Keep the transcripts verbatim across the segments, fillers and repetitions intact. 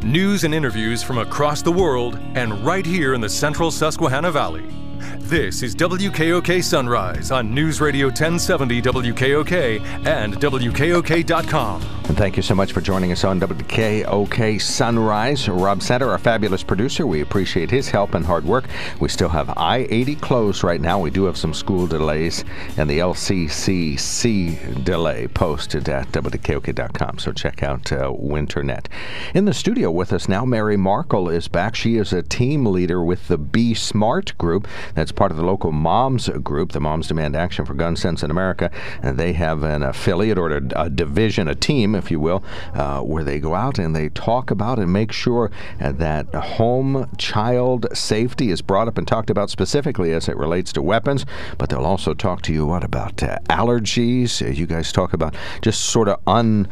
News and interviews from across the world and right here in the central Susquehanna Valley. This is W K O K Sunrise on News Radio ten seventy W K O K and W K O K dot com. And thank you so much for joining us on W K O K Sunrise. Rob Center, our fabulous producer, we appreciate his help and hard work. We still have I eighty closed right now. We do have some school delays and the L C C C delay posted at W K O K dot com. So check out uh, Winternet. In the studio with us now, Mary Markle is back. She is a team leader with the Be Smart group. That's part of the local Moms group, the Moms Demand Action for Gun Sense in America. And they have an affiliate or a, a division, a team, if you will, uh, where they go out and they talk about and make sure uh, that home child safety is brought up and talked about specifically as it relates to weapons. But they'll also talk to you, what, about uh, allergies? Uh, you guys talk about just sort of un,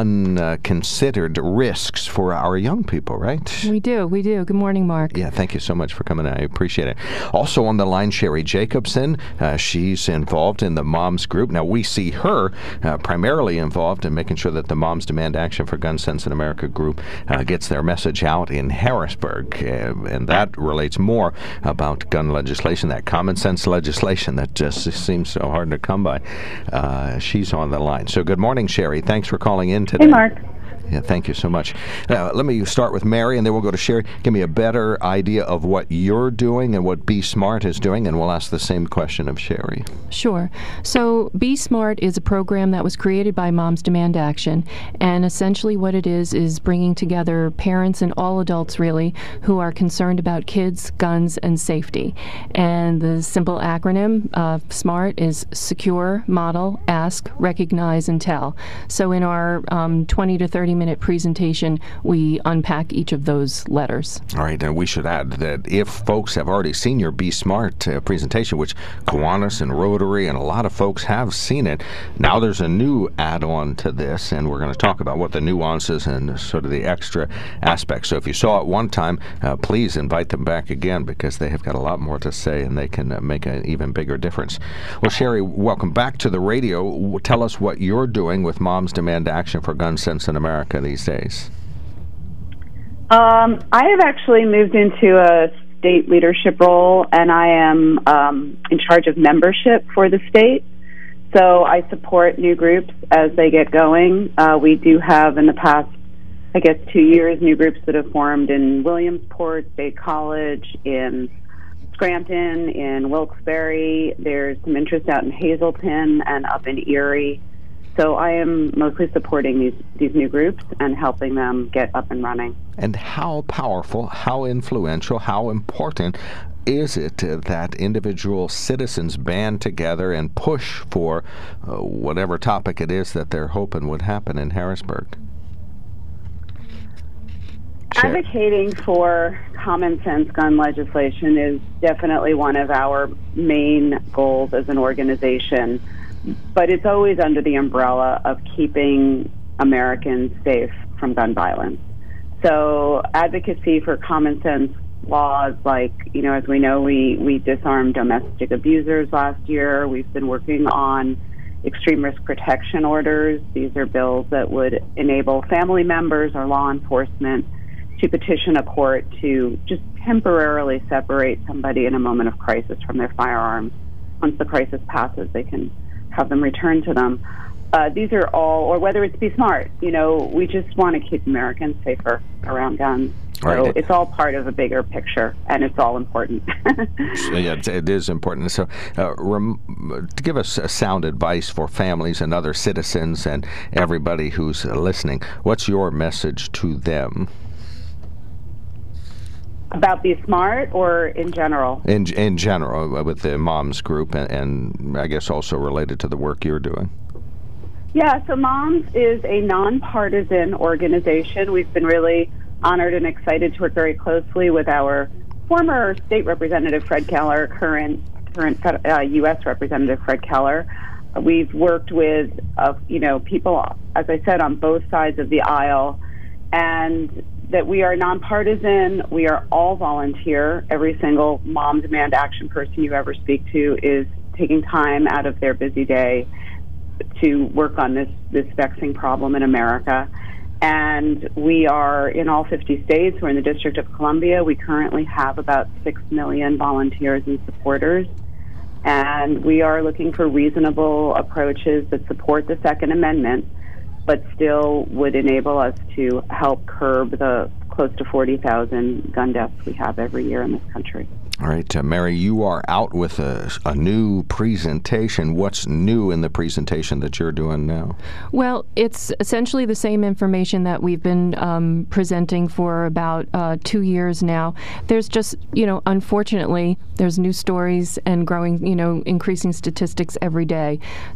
unconsidered uh, risks for our young people, right? We do, we do. Good morning, Mark. Yeah, thank you so much for coming in. I appreciate it. Also on the line, Sherry Jacobson. Uh, she's involved in the Moms group. Now, we see her uh, primarily involved in making sure that the Moms Demand Action for Gun Sense in America group uh, gets their message out in Harrisburg. Uh, and that relates more about gun legislation, that common sense legislation that just seems so hard to come by. Uh, she's on the line. So good morning, Sherry. Thanks for calling in today. Hey, Mark. Yeah, thank you so much. Uh, let me start with Mary, and then we'll go to Sherry. Give me a better idea of what you're doing and what Be Smart is doing, and we'll ask the same question of Sherry. Sure. So Be Smart is a program that was created by Moms Demand Action, and essentially what it is is bringing together parents and all adults, really, who are concerned about kids, guns, and safety. And the simple acronym of SMART is Secure, Model, Ask, Recognize, and Tell. So in our um, twenty to thirty minute presentation, we unpack each of those letters. All right, and we should add that if folks have already seen your Be Smart uh, presentation, which Kiwanis and Rotary and a lot of folks have seen it, now there's a new add-on to this, and we're going to talk about what the nuances and sort of the extra aspects. So if you saw it one time, uh, please invite them back again, because they have got a lot more to say, and they can uh, make an even bigger difference. Well, Sherry, welcome back to the radio. Tell us what you're doing with Moms Demand Action for Gun Sense in America these days. Um, I have actually moved into a state leadership role, and I am um, in charge of membership for the state. So I support new groups as they get going. Uh, we do have, in the past, I guess, two years, new groups that have formed in Williamsport State College, in Scranton, in Wilkes-Barre. There's some interest out in Hazleton and up in Erie. So I am mostly supporting these, these new groups and helping them get up and running. And how powerful, how influential, how important is it uh, that individual citizens band together and push for uh, whatever topic it is that they're hoping would happen in Harrisburg? Sure. Advocating for common sense gun legislation is definitely one of our main goals as an organization. But it's always under the umbrella of keeping Americans safe from gun violence. So advocacy for common sense laws, like, you know, as we know, we, we disarmed domestic abusers last year. We've been working on extreme risk protection orders. These are bills that would enable family members or law enforcement to petition a court to just temporarily separate somebody in a moment of crisis from their firearms. Once the crisis passes, they can have them returned to them. Uh, these are all, or whether it's Be Smart, you know, we just want to keep Americans safer around guns. So right. It's all part of a bigger picture, and it's all important. Yeah, it is important. So uh, rem- to give us uh, sound advice for families and other citizens and everybody who's uh, listening, what's your message to them? About Be Smart, or in general? In in general, uh, with the Moms group, and, and I guess also related to the work you're doing. Yeah, so Moms is a nonpartisan organization. We've been really honored and excited to work very closely with our former state representative, Fred Keller, current current uh, U S Representative Fred Keller. Uh, we've worked with, uh, you know, people, as I said, on both sides of the aisle, and that we are nonpartisan. We are all volunteer. Every single Mom Demand Action person you ever speak to is taking time out of their busy day to work on this, this vexing problem in America. And we are in all fifty states. We're in the District of Columbia. We currently have about six million volunteers and supporters. And we are looking for reasonable approaches that support the Second Amendment, but still would enable us to help curb the close to forty thousand gun deaths we have every year in this country. All right, uh, Mary, you are out with a, a new presentation. What's new in the presentation that you're doing now? Well, it's essentially the same information that we've been um, presenting for about uh, two years now. There's just, you know, unfortunately, there's new stories and growing, you know, increasing statistics every day.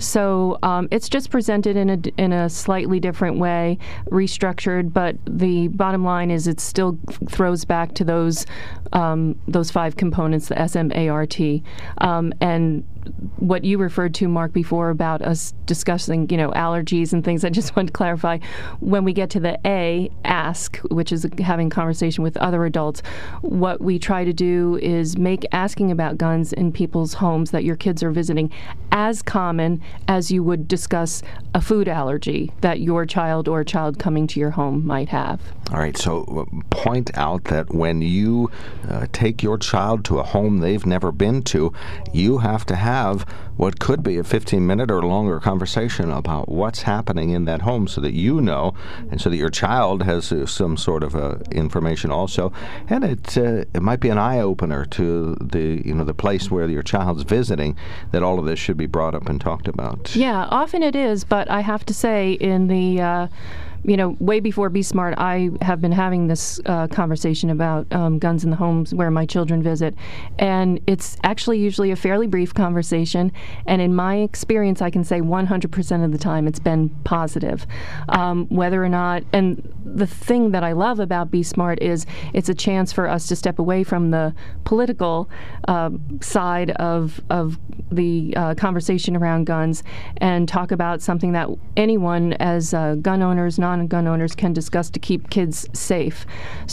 So um, it's just presented in a, in a slightly different way, restructured, but the bottom line is it still throws back to those um, those five components, the S M A R T. Um, and what you referred to, Mark, before about us discussing, you know, allergies and things, I just want to clarify, when we get to the A, ask, which is having conversation with other adults, what we try to do is make asking about guns in people's homes that your kids are visiting as common as you would discuss a food allergy that your child or a child coming to your home might have. All right, so uh, point out that when you uh, take your child to a home they've never been to, you have to have have what could be a fifteen minute or longer conversation about what's happening in that home so that you know and so that your child has uh, some sort of uh, information also. And it uh, it might be an eye-opener to the, you know, the place where your child's visiting, that all of this should be brought up and talked about. Yeah, often it is, but I have to say in the uh, you know, way before Be Smart, I have been having this uh, conversation about um, guns in the homes where my children visit. And it's actually usually a fairly brief conversation. And in my experience, I can say one hundred percent of the time it's been positive. Um, whether or not, and the thing that I love about Be Smart is it's a chance for us to step away from the political uh, side of, of the uh, conversation around guns and talk about something that anyone as uh, gun owners, non gun owners can discuss to keep kids safe.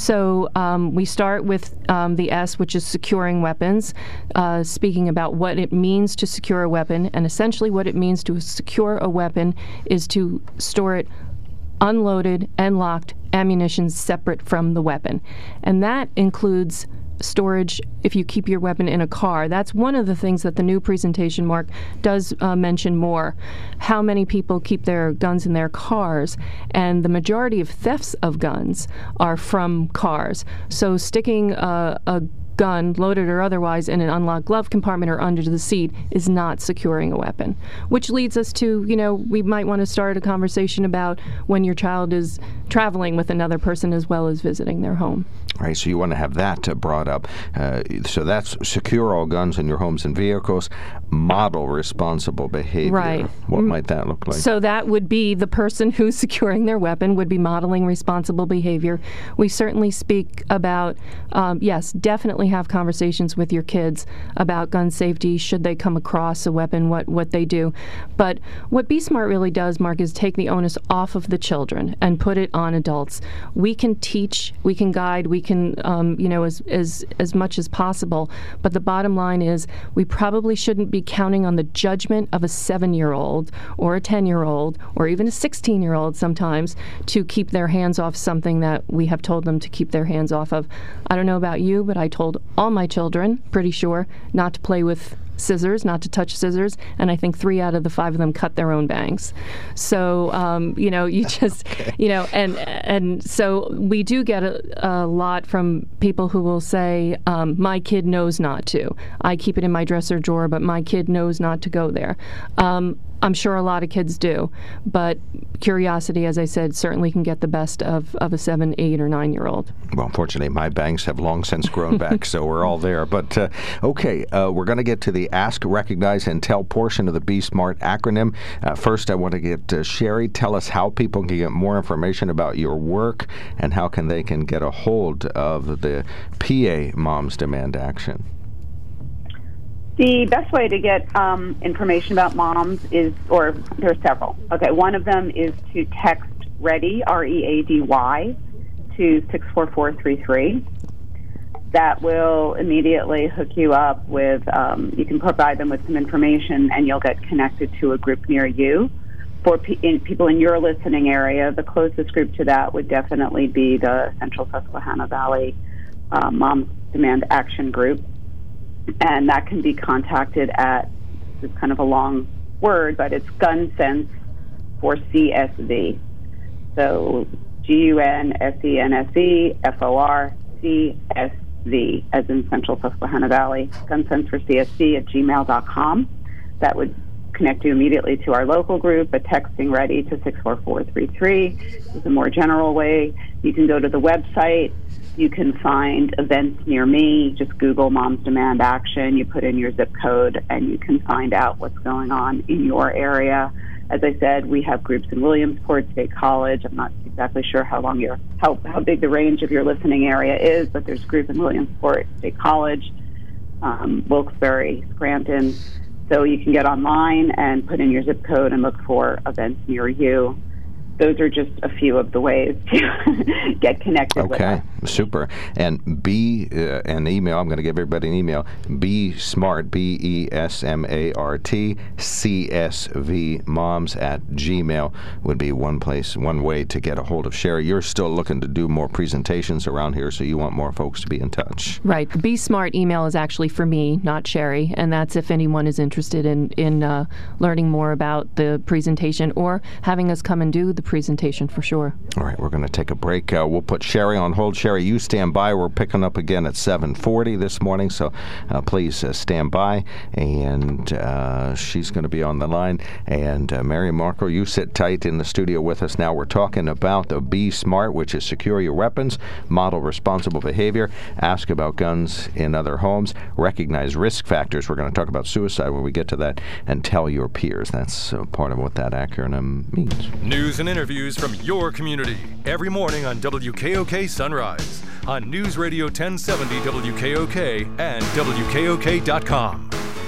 So um, we start with um, the S, which is securing weapons, uh, speaking about what it means to secure a weapon, and essentially what it means to secure a weapon is to store it unloaded and locked, ammunition separate from the weapon. And that includes storage if you keep your weapon in a car. That's one of the things that the new presentation, Mark, does uh, mention more. How many people keep their guns in their cars, and the majority of thefts of guns are from cars. So sticking uh, a gun, loaded or otherwise, in an unlocked glove compartment or under the seat is not securing a weapon. Which leads us to, you know, we might want to start a conversation about when your child is traveling with another person as well as visiting their home. All right, so you want to have that uh, brought up. Uh, so that's secure all guns in your homes and vehicles, model responsible behavior. Right. What mm. might that look like? So that would be the person who's securing their weapon would be modeling responsible behavior. We certainly speak about, um, yes, definitely have conversations with your kids about gun safety, should they come across a weapon, what, what they do. But what Be Smart really does, Mark, is take the onus off of the children and put it on adults. We can teach, we can guide, we can, um, you know, as, as, as much as possible. But the bottom line is we probably shouldn't be counting on the judgment of a seven-year-old or a ten-year-old or even a sixteen-year-old sometimes to keep their hands off something that we have told them to keep their hands off of. I don't know about you, but I told all my children, pretty sure, not to play with scissors, not to touch scissors, and I think three out of the five of them cut their own bangs. So, um, you know, you just, okay. you know, and and so we do get a, a lot from people who will say, um, my kid knows not to. I keep it in my dresser drawer, but my kid knows not to go there. Um, I'm sure a lot of kids do, but curiosity, as I said, certainly can get the best of, of a seven, eight, or nine-year-old. Well, unfortunately, my bangs have long since grown back, so we're all there. But, uh, okay, uh, we're going to get to the Ask, Recognize, and Tell portion of the Be Smart acronym. Uh, first, I want to get uh, Sherry, tell us how people can get more information about your work and how can they can get a hold of the P A Moms Demand Action. The best way to get um, information about moms is, or there are several. Okay, one of them is to text READY, R E A D Y, to six four four three three. That will immediately hook you up with, um, you can provide them with some information and you'll get connected to a group near you. for pe- in, people in your listening area, the closest group to that would definitely be the Central Susquehanna Valley uh, Moms Demand Action Group. And that can be contacted at, it's kind of a long word, but it's Gun Sense for C S V. So G U N S E N S E F O R C S V, as in Central Susquehanna Valley. Gun Sense for C S V at gmail dot com. That would connect you immediately to our local group, but texting ready to six four four three three is a more general way. You can go to the website. You can find events near me. Just Google Moms Demand Action. You put in your zip code, and you can find out what's going on in your area. As I said, we have groups in Williamsport State College. I'm not exactly sure how long your how, how big the range of your listening area is, but there's a group in Williamsport State College, um, Wilkes-Barre, Scranton. So you can get online and put in your zip code and look for events near you. Those are just a few of the ways to get connected with us. Okay, super. And B, uh, an email, I'm going to give everybody an email, B Smart, B E S M A R T, C S V moms at Gmail would be one place, one way to get a hold of Sherry. You're still looking to do more presentations around here, so you want more folks to be in touch. Right. The Be Smart email is actually for me, not Sherry, and that's if anyone is interested in, in uh, learning more about the presentation or having us come and do the presentation for sure. All right, we're going to take a break. Uh, we'll put Sherry on hold. Sherry, you stand by. We're picking up again at seven forty this morning, so uh, please uh, stand by. And uh, she's going to be on the line. And uh, Mary Markle, you sit tight in the studio with us now. We're talking about the Be Smart, which is secure your weapons, model responsible behavior, ask about guns in other homes, recognize risk factors. We're going to talk about suicide when we get to that, and tell your peers. That's uh, part of what that acronym means. News and interviews from your community every morning on W K O K Sunrise, on News Radio ten seventy W K O K and W K O K dot com.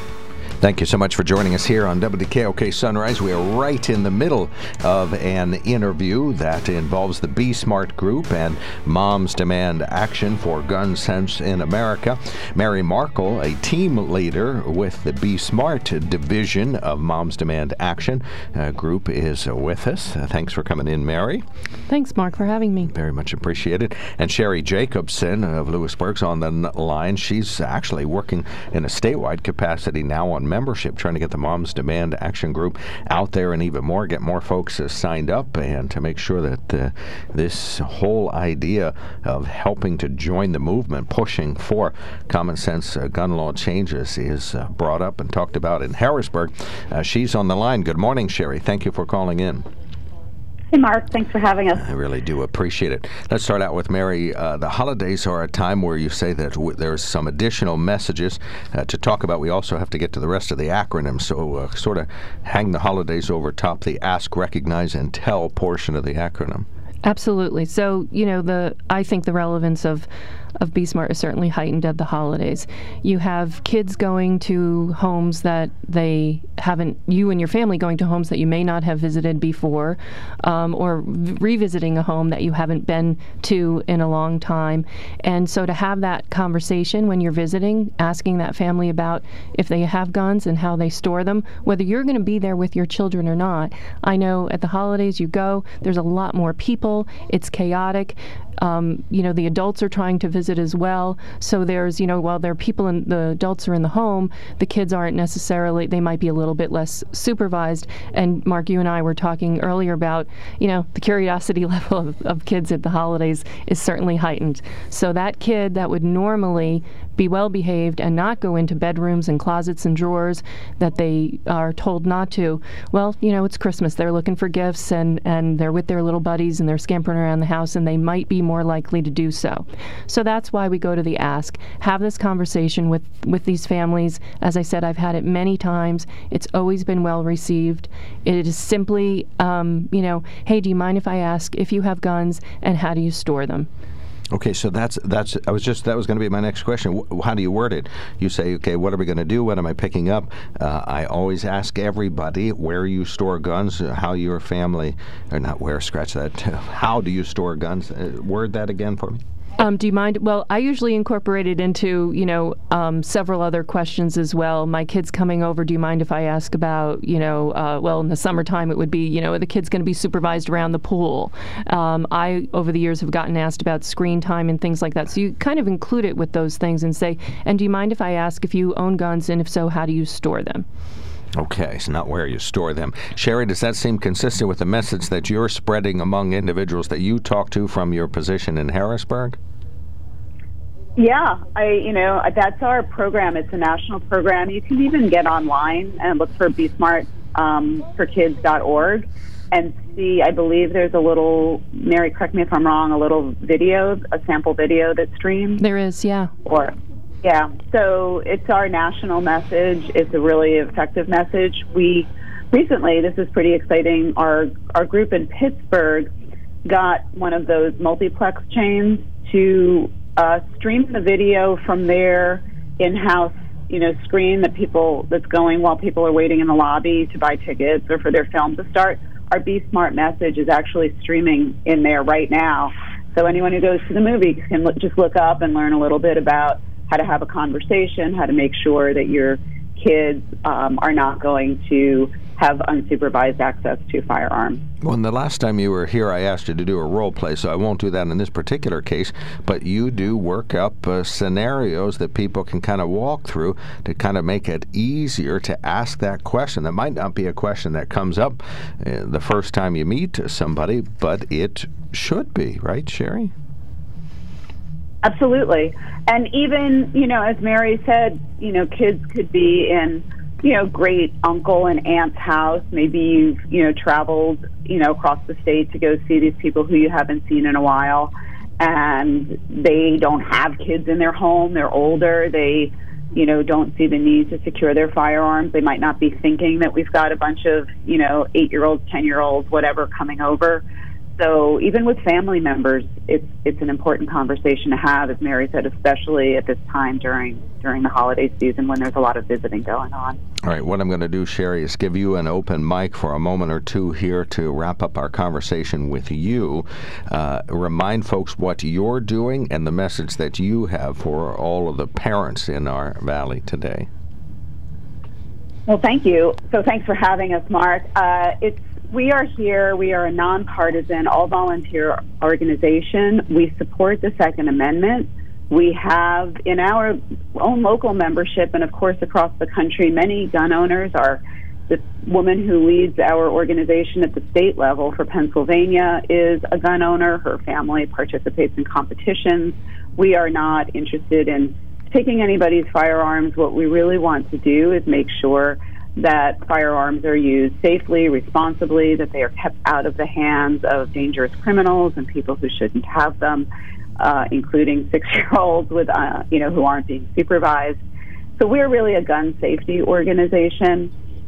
Thank you so much for joining us here on W K O K Sunrise. We are right in the middle of an interview that involves the Be Smart Group and Moms Demand Action for Gun Sense in America. Mary Markle, a team leader with the Be Smart division of Moms Demand Action uh, group, is uh, with us. Uh, thanks for coming in, Mary. Thanks, Mark, for having me. Very much appreciated. And Sherry Jacobson of Lewisburg's on the line. She's actually working in a statewide capacity now on membership, trying to get the Moms Demand Action Group out there and even more, get more folks uh, signed up, and to make sure that uh, this whole idea of helping to join the movement, pushing for common sense uh, gun law changes is uh, brought up and talked about in Harrisburg. Uh, she's on the line. Good morning, Sherry. Thank you for calling in. Hey, Mark. Thanks for having us. I really do appreciate it. Let's start out with Mary. Uh, the holidays are a time where you say that w- there's some additional messages uh, to talk about. We also have to get to the rest of the acronym, so uh, sort of hang the holidays over top the ask, recognize, and tell portion of the acronym. Absolutely. So, you know, the I think the relevance of of Be Smart is certainly heightened at the holidays. You have kids going to homes that they haven't, you and your family going to homes that you may not have visited before, um, or v- revisiting a home that you haven't been to in a long time. And so to have that conversation when you're visiting, asking that family about if they have guns and how they store them, whether you're going to be there with your children or not. I know at the holidays you go, there's a lot more people, it's chaotic. Um, you know, the adults are trying to visit as well. So there's, you know, while there are people and the adults are in the home, the kids aren't necessarily, they might be a little bit less supervised. And Mark, you and I were talking earlier about, you know, the curiosity level of, of kids at the holidays is certainly heightened. So that kid that would normally be well behaved and not go into bedrooms and closets and drawers that they are told not to, well, you know, it's Christmas. They're looking for gifts and, and they're with their little buddies and they're scampering around the house, and they might be more likely to do so. So that's why we go to the ask. Have this conversation with, with these families. As I said, I've had it many times. It's always been well received. It is simply, um, you know, hey, do you mind if I ask if you have guns and how do you store them? Okay, so that's that's. I was just that was going to be my next question. How do you word it? You say, okay, what are we going to do? What am I picking up? Uh, I always ask everybody where you store guns, how your family, or not where. Scratch that. How do you store guns? Uh, word that again for me. Um, do you mind? Well, I usually incorporate it into, you know, um, several other questions as well. My kid's coming over. Do you mind if I ask about, you know, uh, well, in the summertime it would be, you know, are the kids going to be supervised around the pool? Um, I, over the years, have gotten asked about screen time and things like that. So you kind of include it with those things and say, and do you mind if I ask if you own guns, and if so, how do you store them? Okay, so not where you store them. Sherry, does that seem consistent with the message that you're spreading among individuals that you talk to from your position in Harrisburg? Yeah, I, you know, that's our program. It's a national program. You can even get online and look for be smart for kids dot org and see, I believe there's a little, Mary, correct me if I'm wrong, a little video, a sample video that streams. There is, yeah. Or, yeah. So it's our national message. It's a really effective message. We recently, this is pretty exciting, our, our group in Pittsburgh got one of those multiplex chains to Uh, stream the video from their in-house, you know, screen that people that's going while people are waiting in the lobby to buy tickets or for their film to start. Our Be Smart message is actually streaming in there right now. So anyone who goes to the movies can look, just look up and learn a little bit about how to have a conversation, how to make sure that your kids um, are not going to have unsupervised access to firearms. Well, and the last time you were here, I asked you to do a role play, so I won't do that in this particular case, but you do work up uh, scenarios that people can kind of walk through to kind of make it easier to ask that question. That might not be a question that comes up uh, the first time you meet somebody, but it should be, right, Sherry? Absolutely. And even, you know, as Mary said, you know, kids could be in, you know, great uncle and aunt's house. Maybe you've, you know, traveled, you know, across the state to go see these people who you haven't seen in a while, and they don't have kids in their home. They're older. They, you know, don't see the need to secure their firearms. They might not be thinking that we've got a bunch of, you know, eight-year-olds, ten-year-olds, whatever, coming over. So even with family members, it's it's an important conversation to have, as Mary said, especially at this time during during the holiday season when there's a lot of visiting going on. All right, what I'm going to do, Sherry, is give you an open mic for a moment or two here to wrap up our conversation with you. Uh, remind folks what you're doing and the message that you have for all of the parents in our valley today. Well, thank you. So thanks for having us, Mark. Uh, it's We are here. We are a nonpartisan, all-volunteer organization. We support the Second Amendment. We have, in our own local membership, and of course across the country, many gun owners. Are the woman who leads our organization at the state level for Pennsylvania is a gun owner. Her family participates in competitions. We are not interested in taking anybody's firearms. What we really want to do is make sure that firearms are used safely, responsibly, that they are kept out of the hands of dangerous criminals and people who shouldn't have them, uh, including six-year-olds with, uh, you know, who aren't being supervised. So we're really a gun safety organization,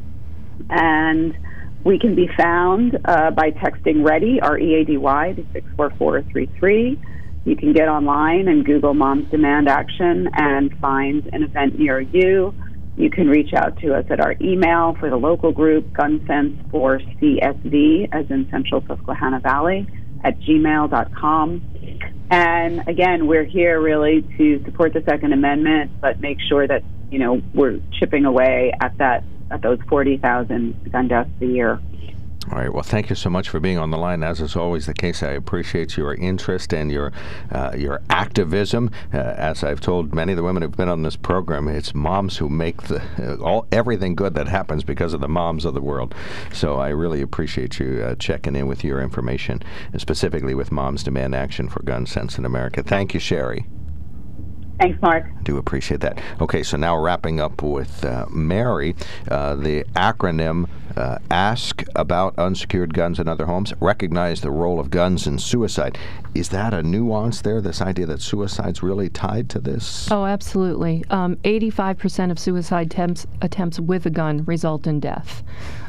and we can be found uh, by texting READY, R E A D Y, to six four four three three. You can get online and Google Moms Demand Action and find an event near you. You can reach out to us at our email for the local group, GunSense for C S V, as in Central Susquehanna Valley, at gmail dot com. And again, we're here really to support the Second Amendment, but make sure that, you know, we're chipping away at that, at those forty thousand gun deaths a year. All right. Well, thank you so much for being on the line. As is always the case, I appreciate your interest and your uh, your activism. Uh, as I've told many of the women who've been on this program, it's moms who make the uh, all everything good that happens because of the moms of the world. So I really appreciate you uh, checking in with your information, and specifically with Moms Demand Action for Gun Sense in America. Thank you, Sherry. Thanks, Mark. Do appreciate that. Okay, so now wrapping up with uh, Mary, uh, the acronym uh, ASK about unsecured guns in other homes, recognize the role of guns in suicide. Is that a nuance there, this idea that suicide's really tied to this? Oh, absolutely. Um, eighty-five percent of suicide attempts, attempts with a gun result in death.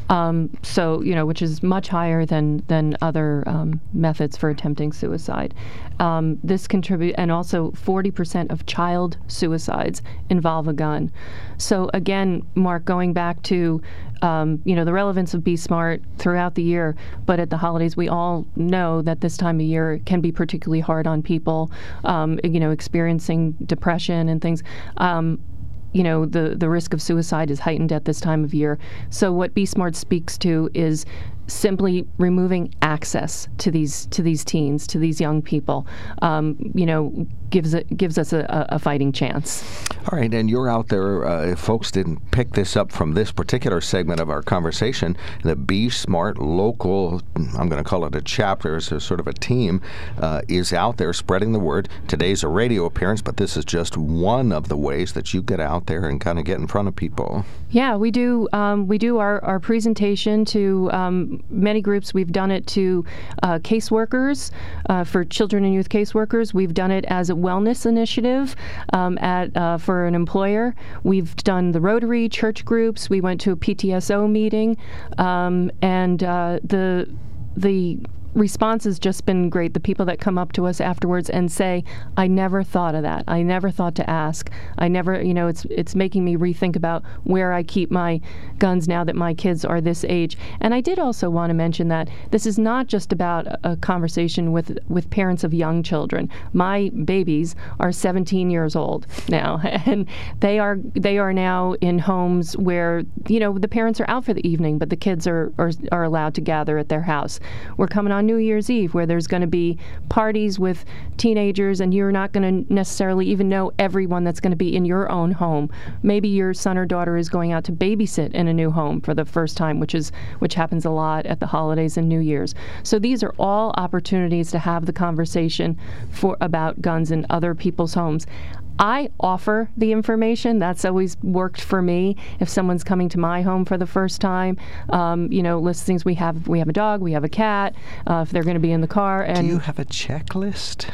Um, so, you know, which is much higher than, than other um, methods for attempting suicide. Um, this contribute, and also forty percent of child suicides involve a gun. So again, Mark, going back to, um, you know, the relevance of Be Smart throughout the year, but at the holidays, we all know that this time of year can be particularly hard on people, um, you know, experiencing depression and things. Um, you know, the, the risk of suicide is heightened at this time of year. So what Be Smart speaks to is simply removing access to these to these teens, to these young people, um, you know, gives it gives us a, a fighting chance. All right, and you're out there. Uh, if folks didn't pick this up from this particular segment of our conversation, the Be Smart local, I'm going to call it a chapter, so sort of a team, uh, is out there spreading the word. Today's a radio appearance, but this is just one of the ways that you get out there and kind of get in front of people. Yeah, we do. Um, we do our, our presentation to um, many groups. We've done it to uh, caseworkers, uh, for children and youth caseworkers. We've done it as a wellness initiative um, at uh, for an employer. We've done the Rotary, church groups. We went to a P T S O meeting, um, and uh, the the response has just been great. The people that come up to us afterwards and say, I never thought of that. I never thought to ask. I never, you know, it's it's making me rethink about where I keep my guns now that my kids are this age. And I did also want to mention that this is not just about a, a conversation with, with parents of young children. My babies are seventeen years old now, and they are they are now in homes where, you know, the parents are out for the evening, but the kids are, are, are allowed to gather at their house. We're coming on New Year's Eve, where there's going to be parties with teenagers, and you're not going to necessarily even know everyone that's going to be in your own home. Maybe your son or daughter is going out to babysit in a new home for the first time, which is which happens a lot at the holidays and New Year's. So these are all opportunities to have the conversation for about guns in other people's homes. I offer the information. That's always worked for me. If someone's coming to my home for the first time, um, you know, listings. We have we have a dog, we have a cat. Uh, if they're going to be in the car, and do you have a checklist?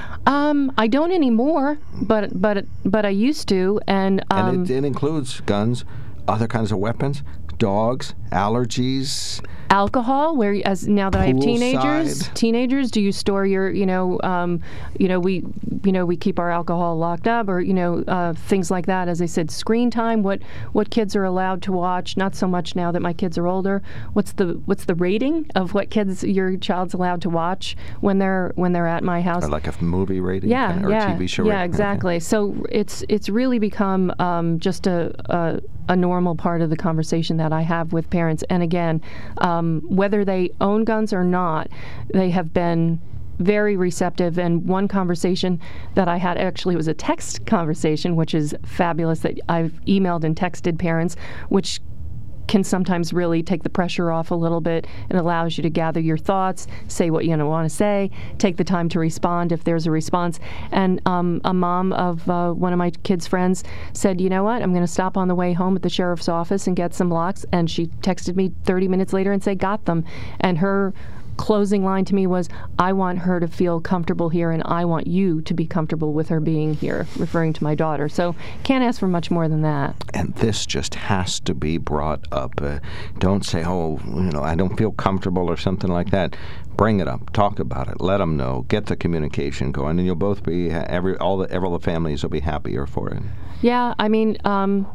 Um, I don't anymore, but but but I used to, and um, and it, it includes guns, other kinds of weapons, dogs, allergies. Alcohol, where as now that I have teenagers, Poolside. teenagers, do you store your, you know, um, you know, we, you know, we keep our alcohol locked up, or you know, uh, things like that. As I said, screen time, what what kids are allowed to watch. Not so much now that my kids are older. What's the what's the rating of what kids your child's allowed to watch when they're when they're at my house? Or like a movie rating, Yeah, kind of, or yeah, a T V show yeah, rating. exactly. Okay. So it's it's really become um, just a, a a normal part of the conversation that I have with parents. And again, um, whether they own guns or not, they have been very receptive. And one conversation that I had actually was a text conversation, which is fabulous, that I've emailed and texted parents, which can sometimes really take the pressure off a little bit. It allows you to gather your thoughts, say what you want to say, take the time to respond if there's a response. And um, a mom of uh, one of my kids' friends said, you know what, I'm going to stop on the way home at the sheriff's office and get some locks. And she texted me thirty minutes later and said, got them. And her closing line to me was, I want her to feel comfortable here, and I want you to be comfortable with her being here, referring to my daughter. So can't ask for much more than that. And this just has to be brought up. Uh, don't say, oh, you know, I don't feel comfortable or something like that. Bring it up. Talk about it. Let them know. Get the communication going, and you'll both be, every all the, all the families will be happier for it. Yeah, I mean, um,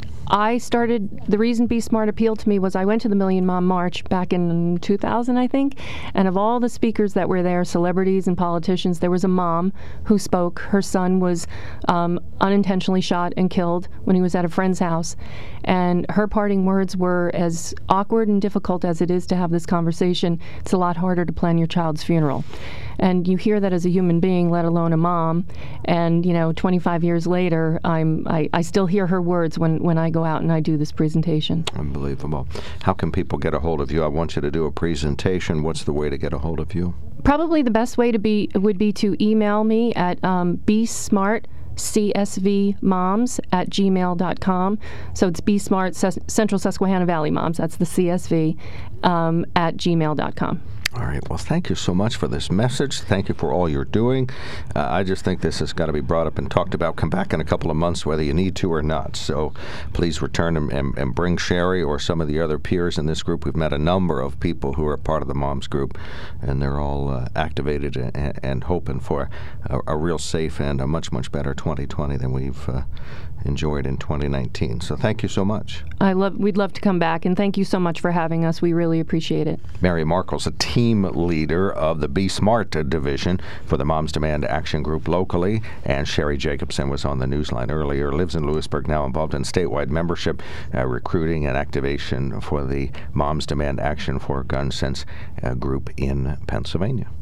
I started, the reason Be Smart appealed to me was I went to the Million Mom March back in two thousand, I think, and of all the speakers that were there, celebrities and politicians, there was a mom who spoke. Her son was um, unintentionally shot and killed when he was at a friend's house, and her parting words were, as awkward and difficult as it is to have this conversation, it's a lot harder to plan your child's funeral. And you hear that as a human being, let alone a mom. And, you know, twenty-five years later, I'm, I, I still hear her words when, when I go out and I do this presentation. Unbelievable. How can people get a hold of you? I want you to do a presentation. What's the way to get a hold of you? Probably the best way to be would be to email me at um, besmart, C S V moms at gmail dot com. So it's Be Smart, Central Susquehanna Valley Moms, that's the C S V, um, at gmail dot com. All right. Well, thank you so much for this message. Thank you for all you're doing. Uh, I just think this has got to be brought up and talked about. Come back in a couple of months, whether you need to or not. So please return and, and, and bring Sherry or some of the other peers in this group. We've met a number of people who are part of the Moms Group, and they're all uh, activated and, and hoping for a, a real safe and a much, much better twenty twenty than we've uh, enjoyed in twenty nineteen. So thank you so much. I love. We'd love to come back, and thank you so much for having us. We really appreciate it. Mary Markle's a team leader of the Be Smart division for the Moms Demand Action Group locally, and Sherry Jacobson was on the newsline earlier, lives in Lewisburg, now involved in statewide membership, uh, recruiting and activation for the Moms Demand Action for Gun Sense uh, group in Pennsylvania.